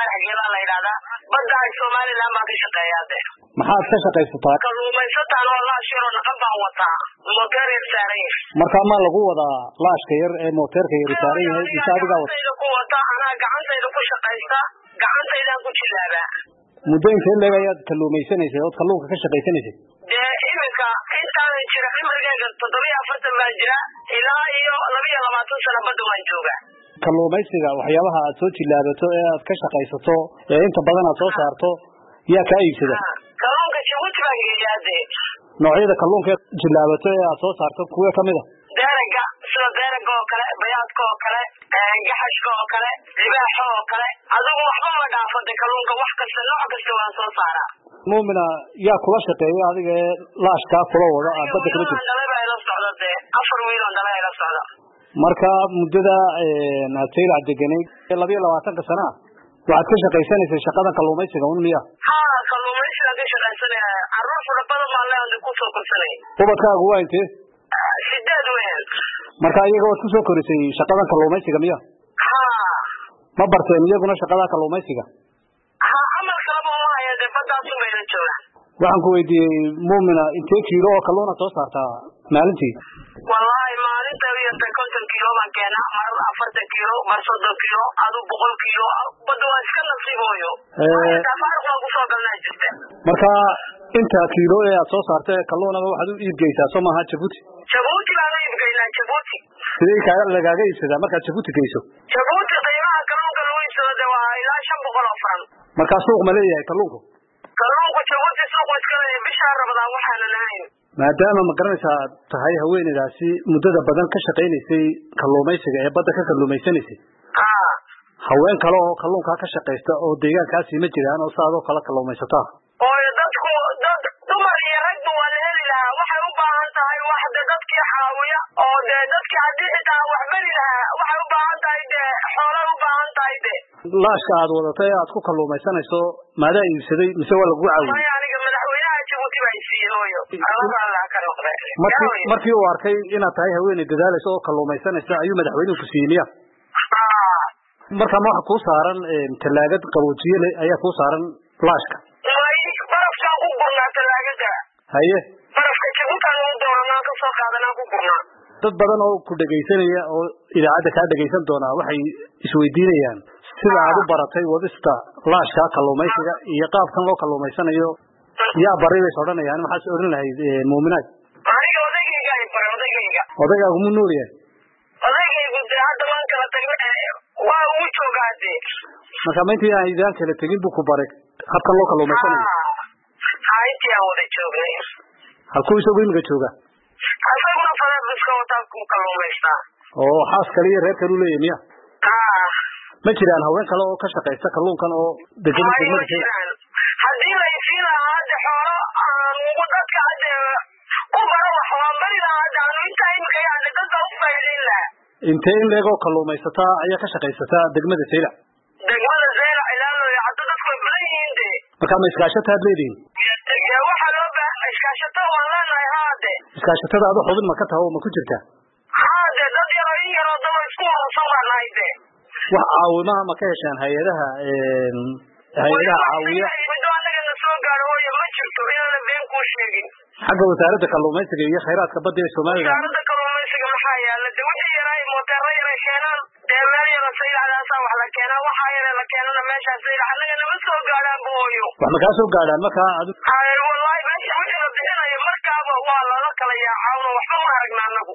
الله حقيقة لا إرادة بدأ الصومالي لما كشقياته maxaad ka shaqaysataa kalluumaysataan والله شيرو نقبا وطا موتير يسارين marka ma lagu wadaa laashka yar ee mooteerka yar saaran yahay isaadiga wata ana gacantayda ku shaqaysta gacantayda ku jilaaba muddo intee leeg ayaad kalluumaysanaysaa oo kalluunka ka shaqaysanaysaa iminka intaan jira cimrigayga 74 baan jira ilaa iyo 22 sano badda waan joogaa kalluumaysiga waxyaabaha aad soo jilaabato ee aad ka shaqaysato ee inta badan aad soo saarto yaa ka iibsada kalluunka Djibouti baan geeyaade noocyada kalluunka jilaabato ee aad soo saarto kuwa kamid ah daraga soo daraga oo kale bayaadka oo kale gaxashka oo kale libaaxa oo kale adigu waxba ma dhaafada kalluunka wax kasta nooc kasta waan soo saaraa muumina yaa kula shaqeeyo adiga laashka kula wada aad badda kala jirto afar wiil oo dhalay la socda marka muddada naatayl deganay 22 sano waxaad ka shaqaysanaysaa shaqada kalluumaysiga un miya kalluumaysiga ka shaqaysanaya carruur fara badan baan leeyahay ku soo korsanay ubadkaagu waa intee sideed weyn marka iyaga waad ku soo korisay shaqada kalluumaysiga miya ma barteen iyaguna shaqada kalluumaysiga amal kala ma hayade baddaas u meelo jooga waxaan ku weydiiyay muumina intee kiilo oo kalluuna soo saartaa maalintii wallahi maalinta iyo 50 kiilo baan keenaa mar 40 kiilo mar 30 kiilo adu 100 kiilo badda waa iska nasiibooyo tafaariq ku soo galnaa jirta marka inta kiilo ee aad soo saartay kalluunaba waxaad u iibgeysaa Soomaha Djibouti baan iibgeynaa Djibouti sidee ka lagaaga iibsadaa marka Djibouti geyso Djibouti qiimaha kalluunka lagu iibsado waa ilaa 500 franc marka suuq ma leeyahay kalluunku Djibouti suuq iska leeyahay bisha Ramadaan waxaan lahayn maadaama ma garanaysaa tahay haweeneydaasi muddada badan ka shaqeynaysay kalluumaysiga ee badda ka kalluumaysanaysay haween kale oo kalluunka ka shaqeysta oo deegaankaasi ma jiraan oo saadoo kala kalluumaysataa oo dadku dad dumar iyo rag waa la heli lahaa waxay u baahan tahay wax dadkii xaawiya oo dadkii hadii xitaa wax bari lahaa waxay u baahan tahay xoolo u baahan tahay laashka aad wadatay aad ku kalluumaysanayso maadaa iibsaday mise waa lagu caawiyay markii uu arkay inaad tahay haweeney dadaalayso oo kalluumaysanaysa ayuu madaxweynuhu ku siiyay marka ma waxa ku saaran talaagad qaboojiye ayaa ku saaran laashka barafka ku gurnaa talaagada haye barafka Djibouti loo dooranaa ka soo qaadanaa ku gurnaa dad badan oo ku dhageysanaya oo idaacada ka dhageysan doona waxay isweydiinayaan sida aad u baratay wadista laashka kalluumaysiga iyo qaabkan loo kalluumaysanayo yaa bari way sodanayaan maxaa oran lahayd muuminaad aniga odayga ugu nool yahay odayga hadda waan kala tagnay waa uu joogaade marka maanta ay idaan kala tagin buu ku baray habkan loo kalluumaysanayo aytii aan wada joognay halkuu isagu imiga jooga asaguna fadhiiska wata ku kalluumaysta oo xaas kaliya reer kale u leeyahay miya ma jiraan haween kale oo ka shaqeysta kalluunkan oo degan degmada hadii la isiin lahaa xoolo aan ugu dadka hadda ku baro wax waan bari lahaa hadda inta imika yaad dadka u faa'iideyn lahaa intee in leego kalluumaysata ayaa ka shaqeysata degmada Saylac ilaa loo yacdo dadku badan yihiin marka ma iskaashataad leediin waxa loo baahan iskaashato waan leenahay haade iskaashatada aad xubin ma ka tahay oo ma ku jirta haade dad yaro dad isku soo marnayde wax caawimaha ma ka heshaan hay'adaha caawiya xagga wasaaradda kalluumaysiga iyo kheyraadka badda ee Soomaaliya wasaaradda kalluumaysiga maxaa yaala wixii yaray mooteero yaray keenan deemaan yara saylaadaas wax la keenaa waxa yaray la keenana meesha saylaad anaga nama soo gaaraan booyo wax ma ka soo gaaraan marka wallahi meesha wixii la bixinayo markaaba waa la kala yaacaa waxba ma aragnaa anagu